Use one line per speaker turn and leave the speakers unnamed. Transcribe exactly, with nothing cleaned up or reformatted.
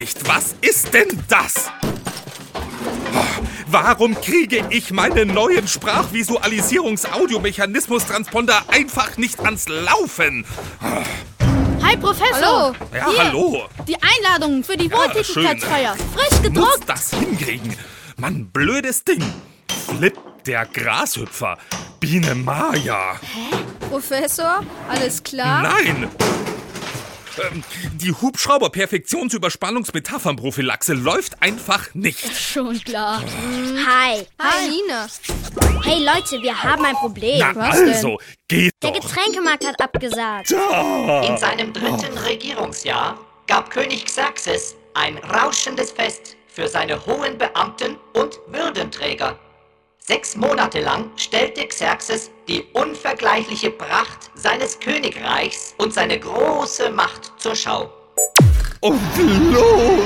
Was ist denn das? Warum kriege ich meinen neuen Sprachvisualisierungs-Audiomechanismus-Transponder einfach nicht ans Laufen?
Hi, Professor!
Hallo! Ja,
Hier,
hallo!
Die Einladung für die
Ja,
Wohltätigkeitsfeier. Frisch
Muss
gedruckt.
das hinkriegen? Mann, blödes Ding. Flip, der Grashüpfer. Biene Maya.
Professor, alles klar?
Nein! Ähm, die Hubschrauber-Perfektionsüberspannungsmetaphernprophylaxe läuft einfach nicht.
Schon klar.
Hi.
Hi, Nina.
Hey Leute, wir haben ein Problem.
Na
was
also, geht
Der
doch.
Getränkemarkt hat abgesagt.
Da.
In seinem dritten Regierungsjahr gab König Xerxes ein rauschendes Fest für seine hohen Beamten und Würdenträger. Sechs Monate lang stellte Xerxes die unvergleichliche Pracht seines Königreichs und seine große Macht zur Schau.
Und los!